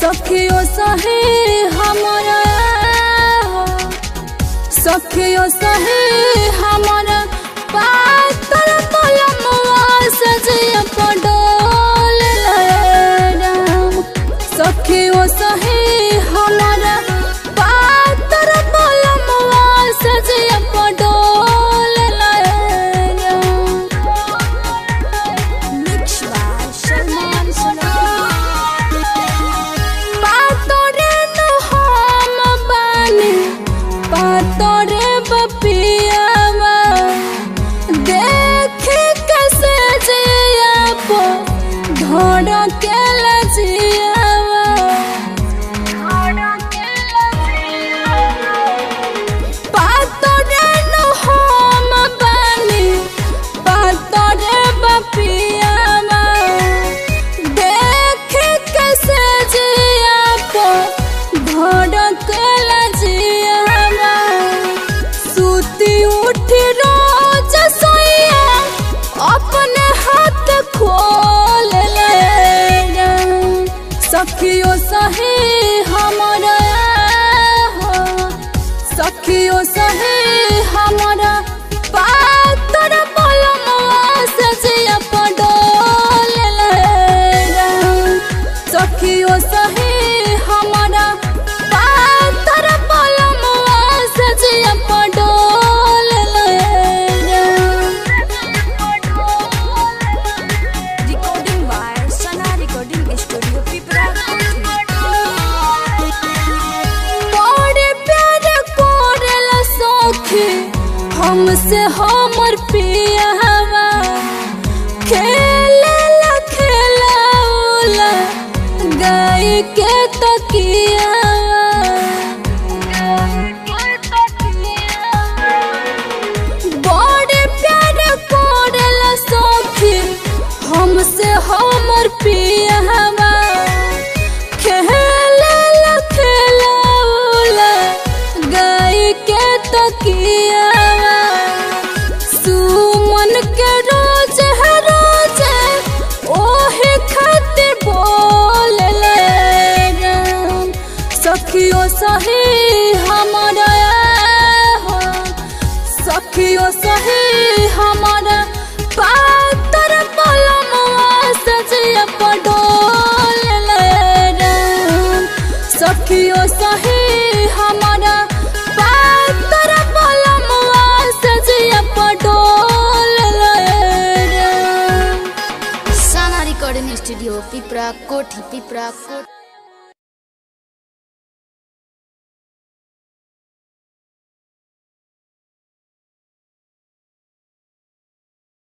सखियो सही हमारा सखियो सही हमारा पातर पलमुआ सजिया पडोल राम। सखियो सही हमारा पातर पलमुआ सजिया पडोल राम। मिक्सवा सलमान पातरे न हम बानी पातरे बपियावा देख कैसे जिया पो धड़ के लजियावा पातरे न हम बानी पातरे बपियावा देख कैसे जिया पो धड़ के लजियावा सूती उठी रोज सोया अपने हाथ खोल ले सखियो सही हमारा सखियो सही हमारा पातर पलमुआ सजिया पडोल सखियो सही हमारा पातर पलमुआ सजिया पडोल recording by Sana recording studio Pipra. बड़े प्यार कोरेला सखी हमसे हमर पियावा खेलेला खेलाउला गाय के तकियावा बड़े प्यार कोरेला सखी हमसे हमर पियावा खेलेला खेलाउला गाय के तकियावा सुमन के रोज है रोज ओहे खातिर बोल राम। सखियो सही हमारा सखियो सही हमारा पातर पलमुआ सजिया पडोल राम। सखियो सही हमारा पातर पलमुआ सजिया पडोल राम। साना रिकॉर्डिंग स्टूडियो पिपरा कोठी पिपरा कोट।